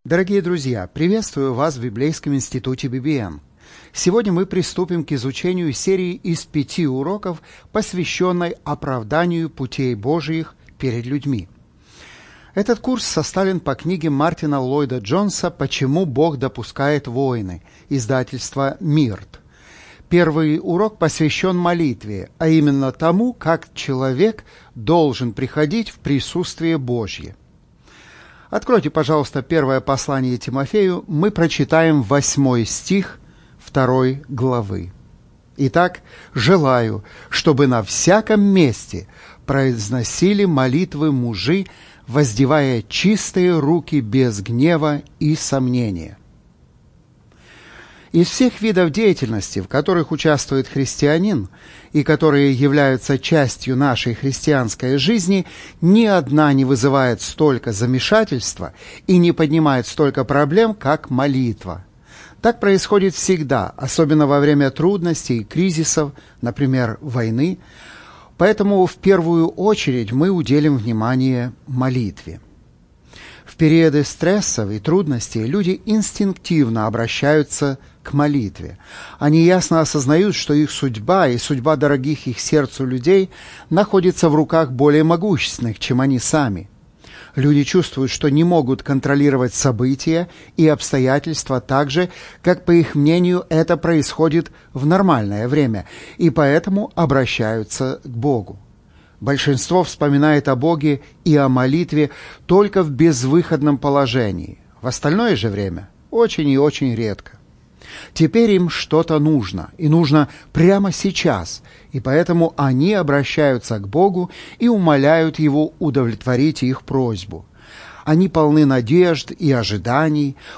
Дорогие друзья, приветствую вас в Библейском институте BBN. Сегодня мы приступим к изучению серии из 5 уроков, посвященной оправданию путей Божиих перед людьми. Этот курс составлен по книге Мартина Ллойда Джонса «Почему Бог допускает войны», издательство «Мирт». Первый урок посвящен молитве, а именно тому, как человек должен приходить в присутствие Божье. Откройте, пожалуйста, первое послание Тимофею, мы прочитаем 8 стих 2 главы. Итак, желаю, чтобы на всяком месте произносили молитвы мужи, воздевая чистые руки без гнева и сомнения. Из всех видов деятельности, в которых участвует христианин и которые являются частью нашей христианской жизни, ни одна не вызывает столько замешательства и не поднимает столько проблем, как молитва. Так происходит всегда, особенно во время трудностей и кризисов, например, войны. Поэтому в первую очередь мы уделим внимание молитве. В периоды стрессов и трудностей люди инстинктивно обращаются к молитве. Они ясно осознают, что их судьба и судьба дорогих их сердцу людей находится в руках более могущественных, чем они сами. Люди чувствуют, что не могут контролировать события и обстоятельства так же, как, по их мнению, это происходит в нормальное время, и поэтому обращаются к Богу. Большинство вспоминает о Боге и о молитве только в безвыходном положении. В остальное же время очень и очень редко. Теперь им что-то нужно, и нужно прямо сейчас, и поэтому они обращаются к Богу и умоляют Его удовлетворить их просьбу. Они полны надежд и ожиданий,